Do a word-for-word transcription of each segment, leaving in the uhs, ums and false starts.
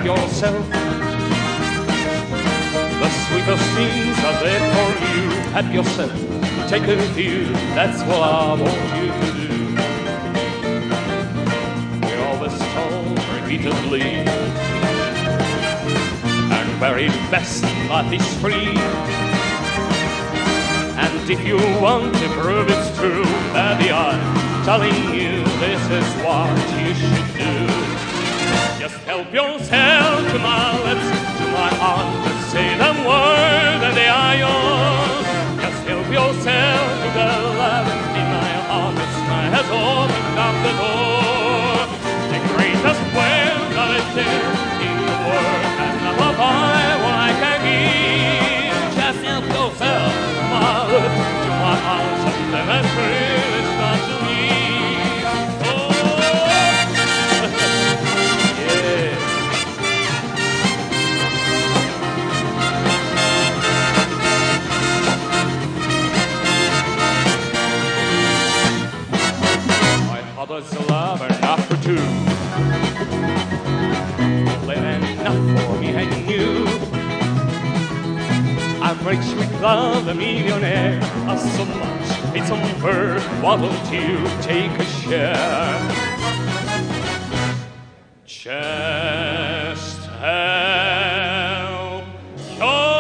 help yourself. The sweetest things are there for you. Help yourself, take a few, that's what I want you to do. We're always told repeatedly, and very best life is free. And if you want to prove it's true, baby, I'm telling you this is what you should do. Just help yourself to my lips, to my arms, and say them words and they are yours. Just help yourself to the love in my heart that has opened up the door. The greatest wealth that is there in the world, and above all what I can give. Just help yourself to my lips, to my arms, and then I really start to leave. Father's a lover, not for two. Well, enough for me and you. I'm rich with love, a millionaire. Oh, so much, it's unfair. Why don't you take a share? Just help yourself.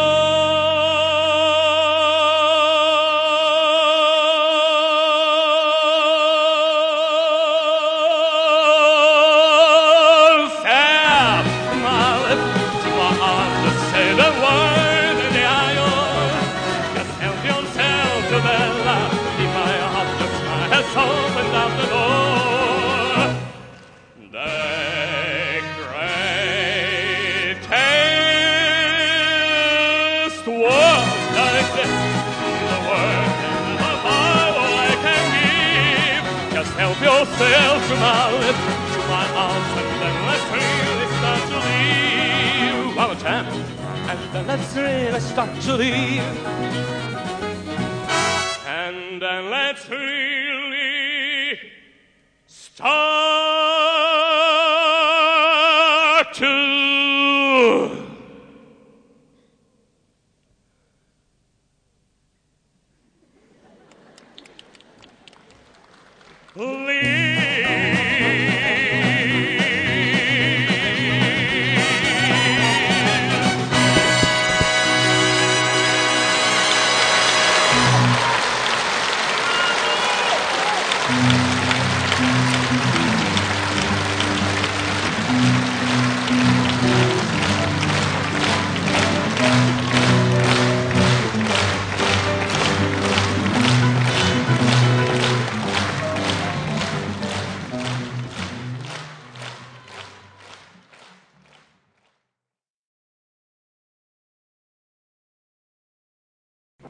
Say the word and they are yours. Just help yourself to the love. In my heart the sky has opened up the door. The greatest world that exists in the world, and above all I can give. Just help yourself to my lips, to my arms, and then let's really start to leave. One more time. And then let's really start to leave. And then let's really start to